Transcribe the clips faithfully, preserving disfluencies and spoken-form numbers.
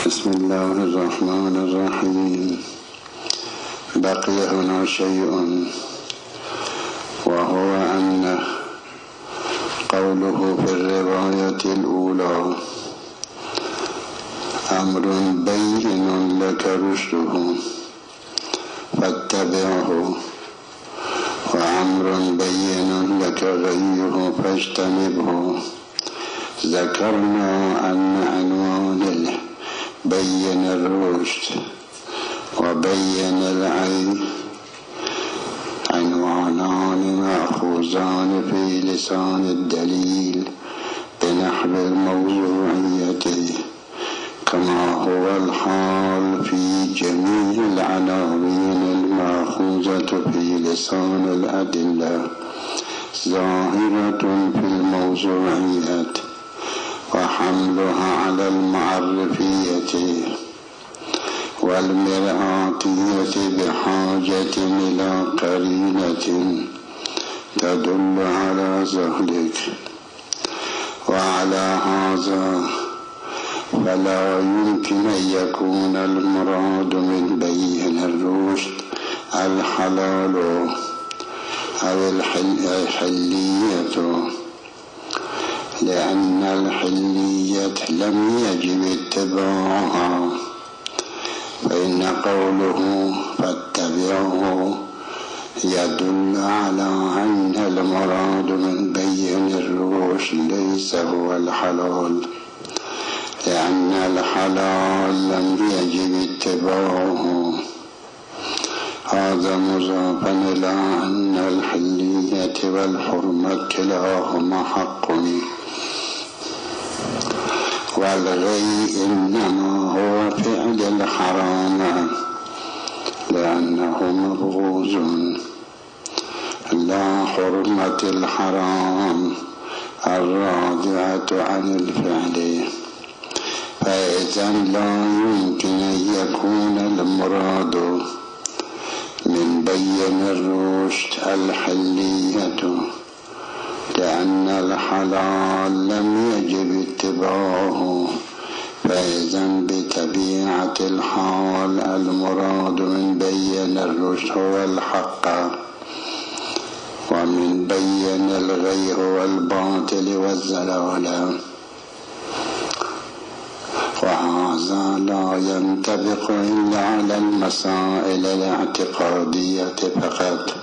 بسم الله الرحمن الرحيم. بقي هنا شيء، وهو أن قوله في الرواية الأولى أمر بين لك رشده فاتبعه، وأمر بين لك غيه فاجتنبه. ذكرنا أن عنوان بين الرشد وبين العين عنوانان مأخوذان في لسان الدليل بنحو الموضوعية، كما هو الحال في جميع العناوين المأخوذة في لسان الأدلة، ظاهرة في الموضوعية وحملها على المعرفية والمرآتية بحاجة إلى قرينة تدل على ذلك. وعلى هذا فلا يمكن أن يكون المراد من بين الرشد الحلال أو الحلية، لأن الحلية لم يجب اتباعها، فإن قوله فاتبعه يدل على أن المراد من بين الرشد ليس هو الحلال، لأن الحلال لم يجب اتباعه. هذا مضافا إلى أن الحلية والحرمة كلاهما حق، والغي إنما هو فعل الحرام لأنه مبغوض، لا حرمة الحرام الراجعة عن الفعل. فإذا لا يمكن أن يكون المراد من بين الرشد الحلية، لأن الحلال لم يجب اتباعه. فإذا بطبيعة الحال المراد من بين الرشد هو الحق، ومن بين الغي هو الباطل والزلال، وهذا لا ينطبق إلا على المسائل الاعتقادية فقط.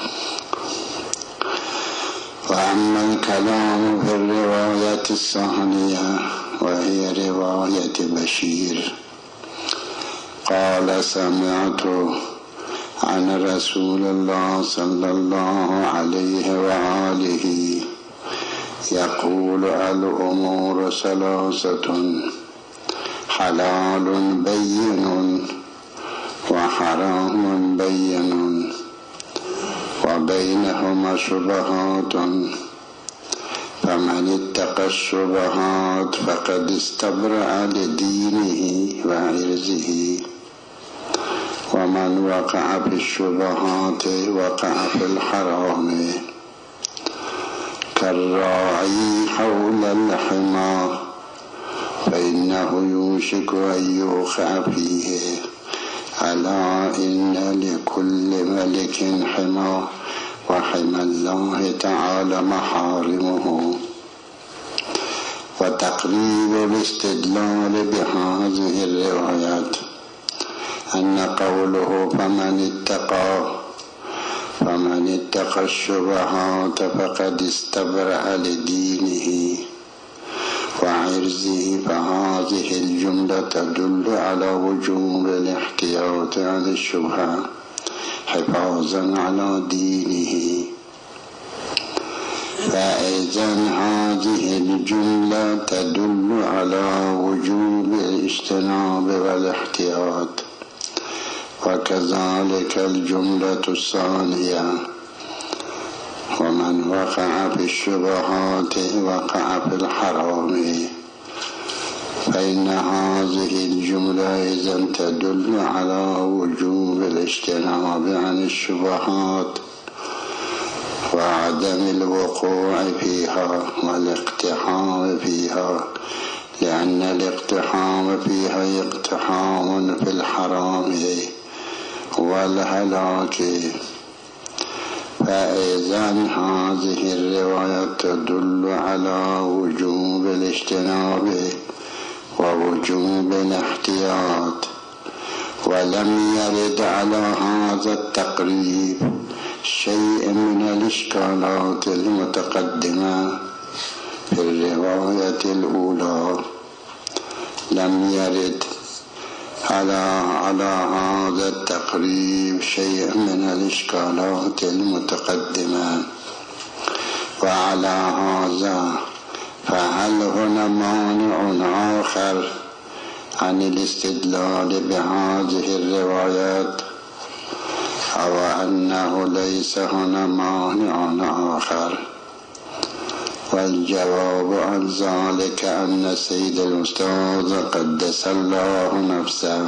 وأما الكلام في الرواية الثانية وهي رواية بشير، قال سمعت عن رسول الله صلى الله عليه وآله يقول الأمور ثلاثة حلال بين وحرام بين وبينهما شبهات، فمن اتقى الشبهات فقد استبرأ لدينه وعرضه، ومن وقع في الشبهات وقع في الحرام، كالراعي حول الحمى فإنه يوشك أن يوقع فيه. ألا إن لكل ملك حمى، وحمى الله تعالى محارمه. وتقريب الاستدلال بهذه الروايات أن قوله فمن اتقى فمن اتقى الشبهات فقد استبرأ لدينه وعرضه، فهذه الجملة تدل على وجوب الاحتياط عن الشبهة حفاظا على دينه. فإذا هذه الجملة تدل على وجوب الاجتناب والاحتياط، وكذلك الجملة الثانية ومن وقع في الشبهات وقع في الحرام، فإن هذه الجملة إذن تدل على وجوب الاجتناب عن الشبهات وعدم الوقوع فيها والاقتحام فيها، لأن الاقتحام فيها اقتحام في الحرام والهلاك. فإذا هذه الرواية تدل على وجوب الاجتناب ووجوب الاحتياط، ولم يرد على هذا التقريب شيء من الإشكالات المتقدمة في الرواية الأولى. لم يرد على على هذا التقريب شيء من الإشكالات المتقدمة. وعلى هذا فهل هنا مانع آخر عن الاستدلال بهذه الروايات، أو أنه ليس هنا مانع آخر؟ والجواب عن ذلك أن سيد الأستاذ قدس الله نفسه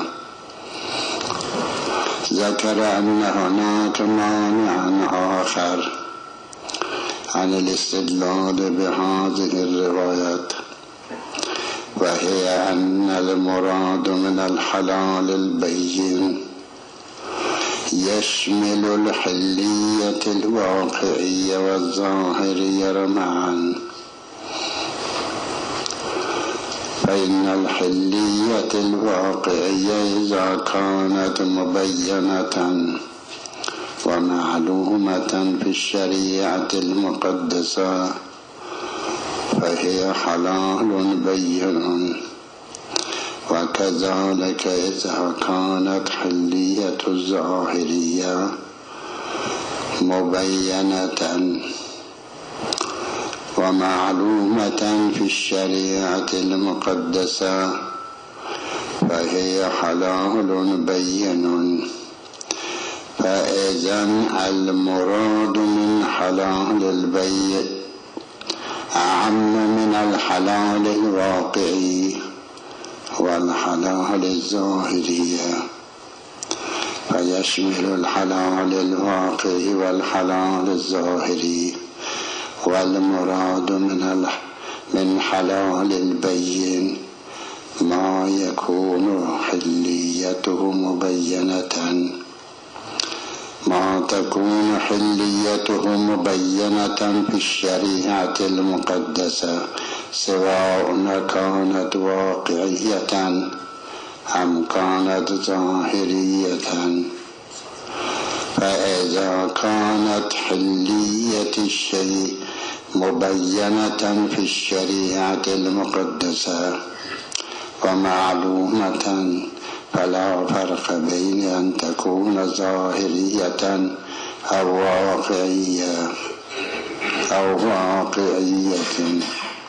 ذكر أن هناك مانع آخر عن الاستدلال بهذه الروايات، وهي أن المراد من الحلال البين يشمل الحلية الواقعية والظاهرية معا. فإن الحلية الواقعية إذا كانت مبينة ومعلومة في الشريعة المقدسة فهي حلال بين، وكذلك إذا كانت حلية الظاهرية مبينة ومعلومة في الشريعة المقدسة فهي حلال بين. فإذا المراد من حلال البين أعم من الحلال الواقعي والحلال الظاهرية، فيشمل الحلال الواقعي والحلال الظاهري. والمراد من من حلال البين ما يكون حليته مبينة ما تكون حليته مبينة في الشريعة المقدسة، سواء كانت واقعية أم كانت ظاهرية. فإذا كانت حلية الشيء مبينة في الشريعة المقدسة ومعلومة فلا فرق بين أن تكون ظاهرية أو واقعية أو واقعية.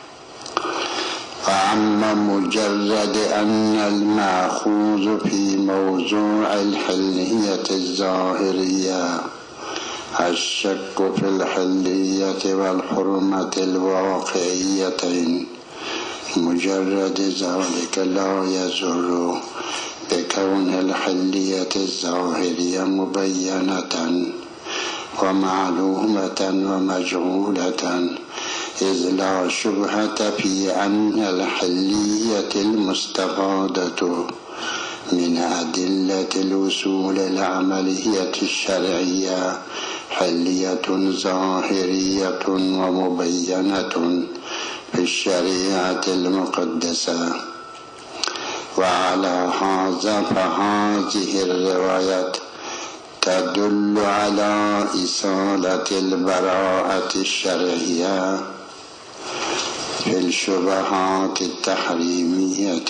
فأما مجرد أن المأخوذ في موضوع الحلية الظاهرية الشك في الحلية والحرمة الواقعيتين، مجرد ذلك لا يضر بكون الحلية الظاهرية مبينة ومعلومة ومجهولة، إذ لا شبهة في أن الحلية المستفادة من أدلة الوصول العملية الشرعية حلية ظاهرية ومبينة في الشريعة المقدسة. وعلى هذا فهذه الرواية تدل على إزالة البراءة الشرعية في الشبهات التحريمية،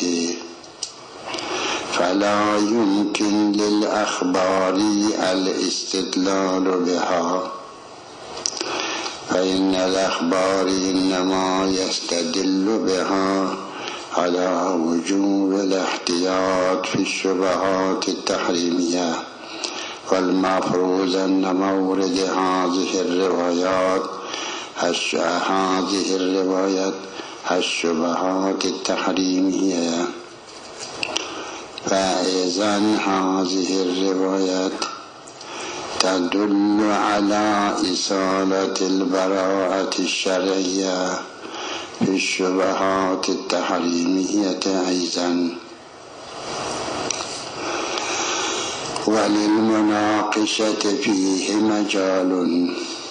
فلا يمكن للأخبار الاستدلال بها، فإن الأخبار إنما يستدل بها على وجوب الاحتياط في الشبهات التحريمية. والمفروض أن مورد هذه الروايات هذه الروايات الشبهات التحريمية. فإذا هذه الروايات تدل على إزالة البراءة الشرعية في الشبهات التحريمية أيضا. وللمناقشة فيه مجال،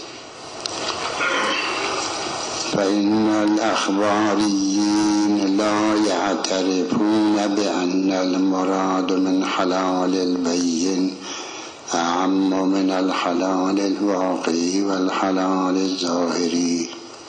فإن الأخباريين لا يعترفون بأن المراد من حلال البين أعم من الحلال الواقعي والحلال الظاهري،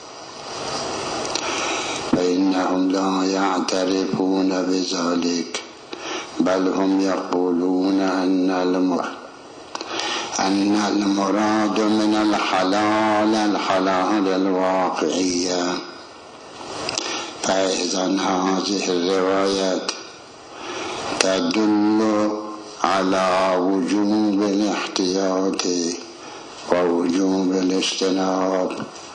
فإنهم لا يعترفون بذلك، بل هم يقولون أن المراد أن المراد من الحلال الحلال الواقعية. فإذا هذه الروايات تدل على وجوب الاحتياط ووجوب الاجتناب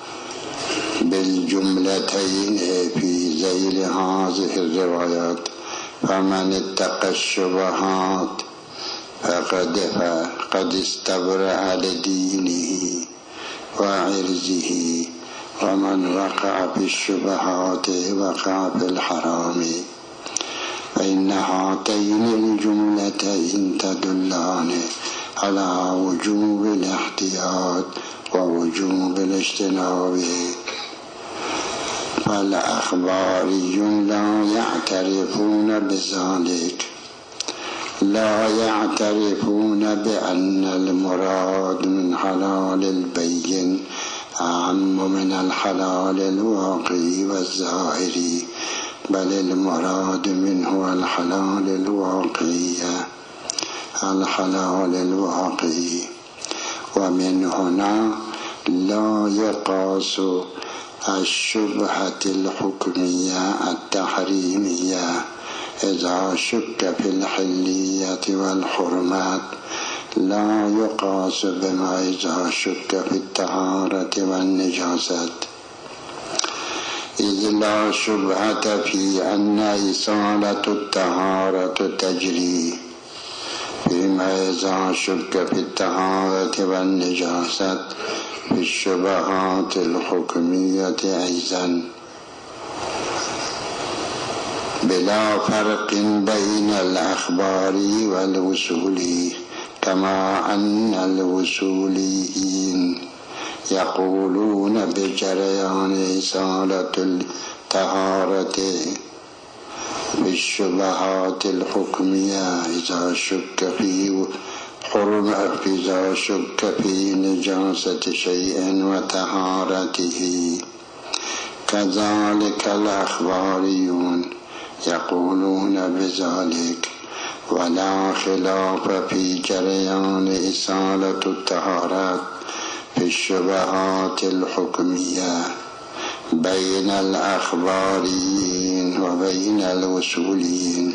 بالجملتين في ذيل هذه الروايات. فمن اتقى الشبهات فقد قد استبرأ لدينه وعرضه، ومن وقع في الشبهات وقع في الحرام. فإن هاتين الجملتين تدلان على وجوب الاحتياط ووجوب الاجتناب. فالأخباريون لا يعترفون بذلك، لا يعترفون بأن المراد من حلال البين أعم من الحلال الواقعي والظاهري، بل المراد منه الحلال الواقعي الحلال الواقعي. ومن هنا لا يقاس الشبهة الحكمية التحريمية إذا شك في الحلية والحرمات، لا يقاس بما إذا شك في الطهارة والنجاسة، إذ لا شبهة في أن إصالة الطهارة تجري، فيما إذا شك في الطهارة والنجاسة في الشبهات الحكمية أيضا، بلا فرق بين الأخباري والوصولي. كما أن الوصوليين يقولون بجريان إصالة الطهارة في الشبهات الحكمية إذا شك في حرمة إذا شك في نجاسة شيء وطهارته. كذلك الأخباريون يقولون بذلك، ولا خلاف في جريان إصالة الطهارات في الشبهات الحكمية بين الأخباريين وبين الوصوليين.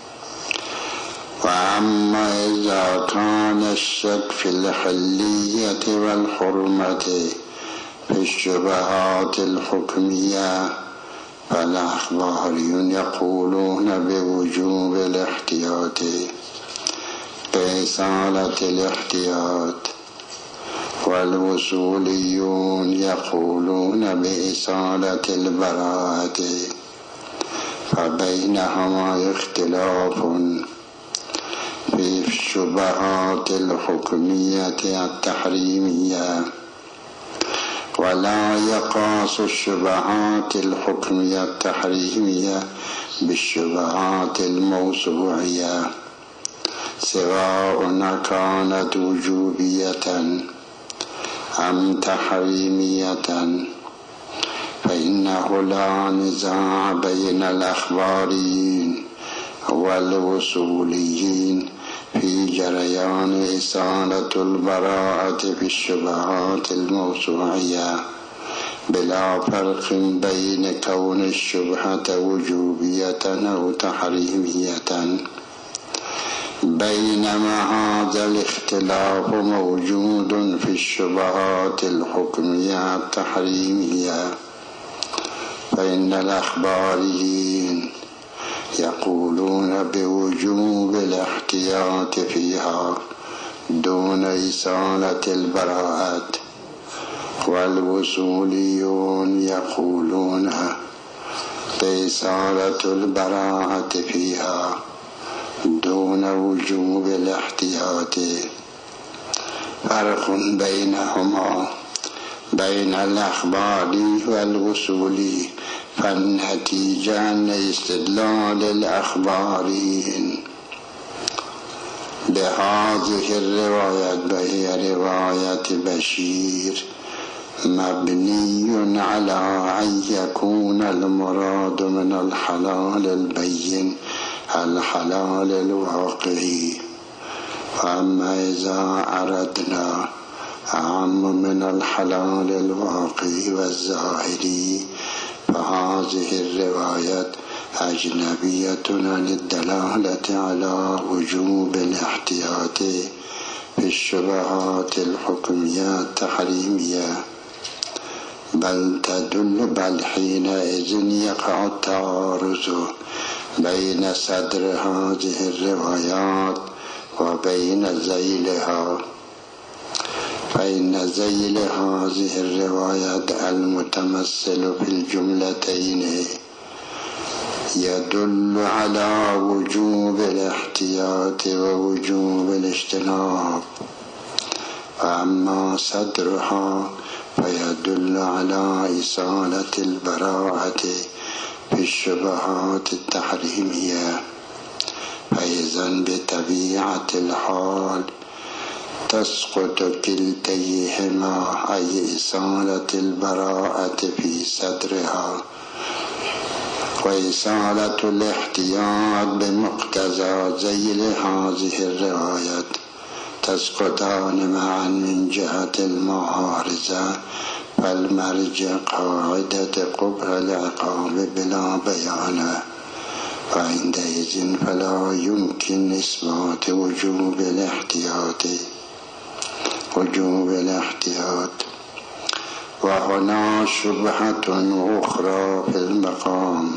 وأما إذا كان الشك في الحلية والحرمة في الشبهات الحكمية، فالأخباريون يقولون بوجوب الاحتياط بإصالة الاحتياط، والوصوليون يقولون بإصالة البراءة، فبينهما اختلاف في الشبهات الحكمية التحريمية. ولا يقاس الشبهات الحكمية التحريمية بالشبهات الموضوعية، سواء كانت وجوبية أم تحريمية، فإنه لا نزاع بين الأخباريين والوصوليين في جريان إصالة البراءة في الشبهات الموضوعية، بلا فرق بين كون الشبهة وجوبية أو تحريمية. بينما هذا الاختلاف موجود في الشبهات الحكمية التحريمية، فإن الأخباريين يقولون بوجوب الاحتياط فيها دون إصالة البراءة، والوصوليون يقولون فإصالة البراءة فيها دون وجوب الاحتياط. فرق بينهما بين الأخبار والوصول، فالنتيجة أن استدلال الأخبار بهذه الرواية وهي رواية بشير مبني على أن يكون المراد من الحلال البين الحلال الواقعي. فأما إذا أردنا أعم من الحلال الواقعي والظاهري فهذه الرواية أجنبية عن الدلالة على وجوب الاحتياط في الشبهات الحكمية التحريمية، بل تدل بل حينئذ يقع التعارض بين صدر هذه الروايات وبين ذيلها، فإن ذيل هذه الروايات المتمثل في الجملتين يدل على وجوب الاحتياط ووجوب الاجتناب، وأما صدرها فيدل على إصالة البراءة في الشبهات التحريمية. فإذا بطبيعة الحال تسقط كلتيهما، أي إصالة البراءة في صدرها وإصالة الاحتياط بمقتضى ذيل هذه الرواية، تسقطان معا من جهة المعارضة، فالمرجع قاعدة قبح العقاب بلا بيان، وعندئذ فلا يمكن إثبات وجوب الاحتياط وجوب الاحتياط. وهنا شبهة أخرى في المقام،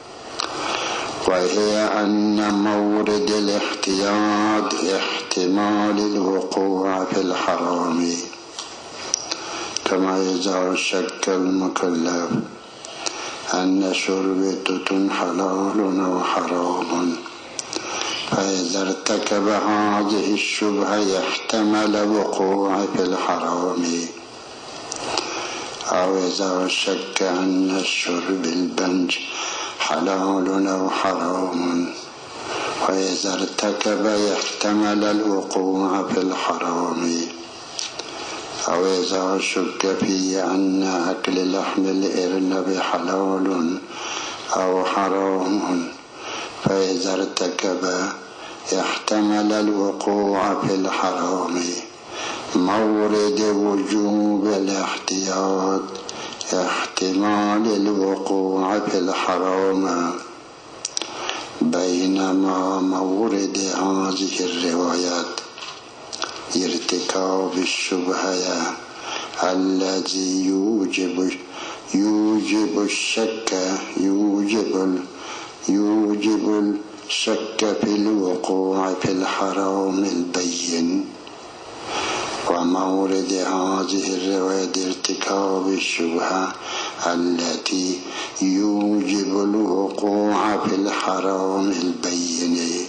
وهي أن مورد الاحتياط احتمال الوقوع في الحرام، كما إذا شك المكلف أن شربة حلال أو حرام، فإذا ارتكب هذه الشبهة يحتمل الوقوع في الحرام. أو إذا شك أن الشرب البنج حلال أو حرام، وإذا ارتكب يحتمل الوقوع في الحرام. أو إذا شك في أن أكل لحم الإرنب حلال أو حرام، فإذا ارتكب يحتمل الوقوع في الحرام. مورد وجوب الاحتياط احتمال الوقوع في الحرام، بينما مورد هذه الروايات ارتكاب الشبهة الذي يوجب يوجب الشك يوجب يوجب الشك في الوقوع في الحرام البين. ومورد هذه الرواية ارتكاب الشبهة التي يوجب الوقوع في الحرام البين،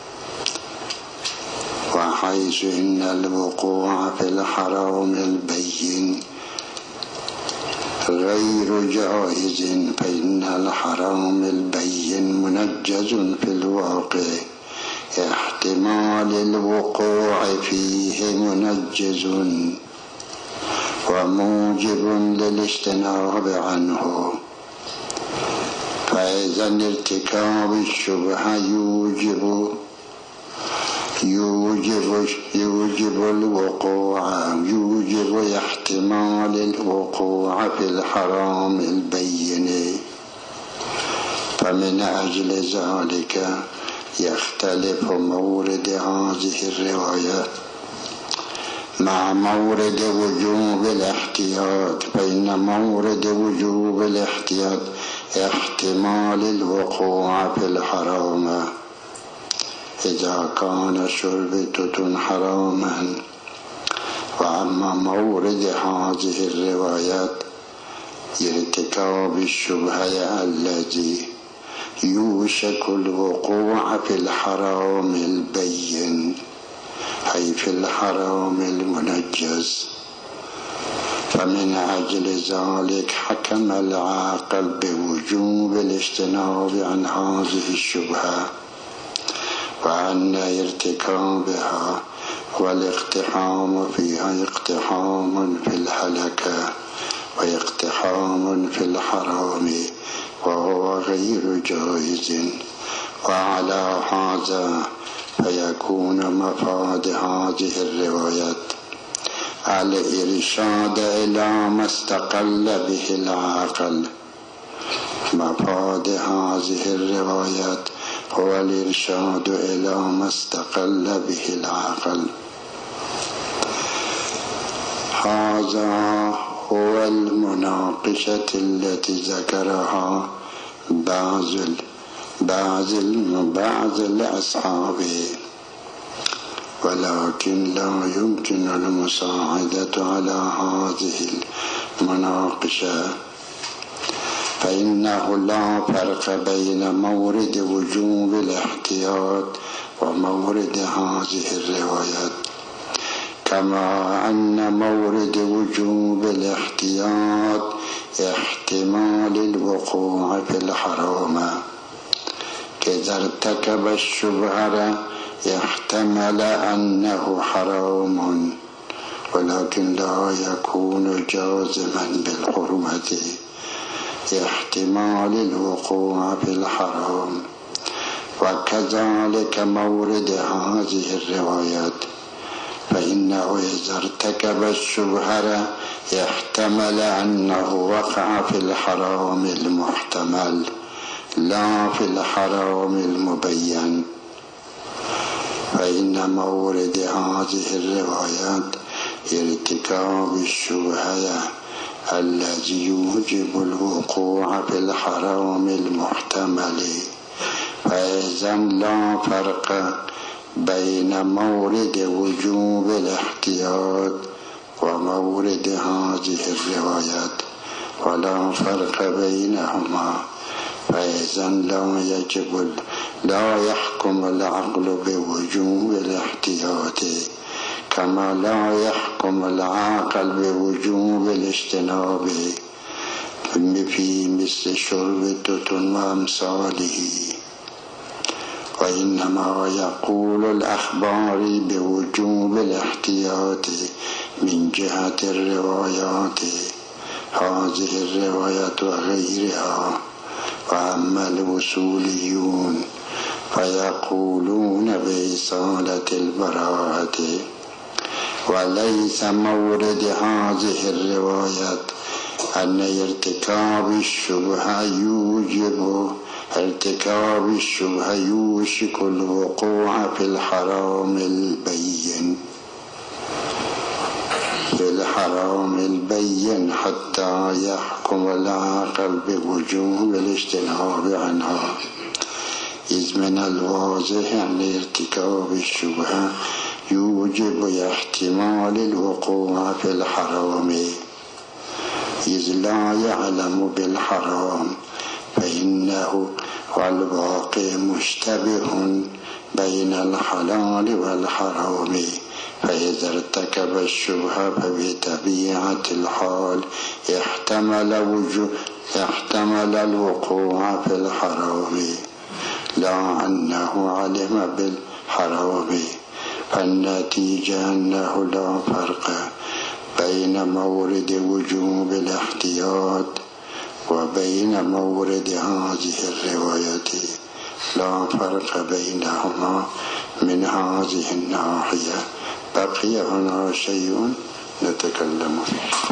وحيث إن الوقوع في الحرام البين غير جائز، فإن الحرام البين منجز في الواقع، احتمال الوقوع فيه منجز وموجب للاجتناب عنه. فإذا ارتكاب الشبهة يوجب يوجب يوجب الوقوع يوجب احتمال الوقوع في الحرام البين. فمن أجل ذلك يختلف مورد هذه الرواية مع مورد وجوب الاحتياط، فإن مورد وجوب الاحتياط احتمال الوقوع في الحرام إذا كان شربة حراما. وأما مورد هذه الروايات ارتكاب الشبهة الذي يوشك الوقوع في الحرام البين، أي في الحرام المنجز. فمن أجل ذلك حكم العاقل بوجوب الاجتناب عن هذه الشبهة، وأن ارتكابها والاقتحام فيها اقتحام في الهلكة واقتحام في الحرام، وهو غير جائز. وعلى هذا فيكون مفاد هذه الرواية الإرشاد إلى ما استقل به العقل. مفاد هذه الرواية هو الإرشاد إلى ما استقل به العقل. هذا هو المناقشة التي ذكرها بعض بعض بعض الأصحاب، ولكن لا يمكن المساعدة على هذه المناقشة، فإنه لا فرق بين مورد وجوب الاحتياط ومورد هذه الروايات، كما أن مورد وجوب الاحتياط احتمال الوقوع في الحرام، كإذا ارتكب الشبهة يحتمل أنه حرام ولكن لا يكون جازما بالحرمة، احتمال الوقوع في الحرام. وكذلك مورد هذه الروايات، فإنه إذا ارتكب الشبهة يحتمل أنه وقع في الحرام المحتمل لا في الحرام المبين. فإن مورد هذه الروايات ارتكاب الشبهة الذي يوجب الوقوع في الحرام المحتمل، فإذا لا فرق بين مورد وجوب الاحتياط ومورد هذه الروايات، ولا فرق بينهما، فإذا لا يجب لا يحكم العقل بوجوب الاحتياط كما لا يحكم العاقل بوجوب الاجتناب في مثل شرب التتن وأمثاله. وإنما يقول الأخبار بوجوب الاحتياط من جهة الروايات، هذه الروايات وغيرها. وأما الوصوليون فيقولون بإصالة البراءة، وليس مورد هذه الروايات أن ارتكاب الشبهة يوجب ارتكاب الشبهة يوشك الوقوع في الحرام البين في الحرام البين حتى يحكم العقل بوجوب الاجتناب عنها، إذ من الواضح أن ارتكاب الشبهة يوجب احتمال الوقوع في الحرام، إذ لا يعلم بالحرام، فإنه والواقع مشتبه بين الحلال والحرام، فإذا ارتكب الشبهة فبطبيعة الحال احتمل وجوب احتمل الوقوع في الحرام، لا أنه علم بالحرام. فالنتيجة أنه لا فرق بين مورد وجوب الاحتياط وبين مورد هذه الرواية، لا فرق بينهما من هذه الناحية. بقي هنا شيء نتكلم فيه.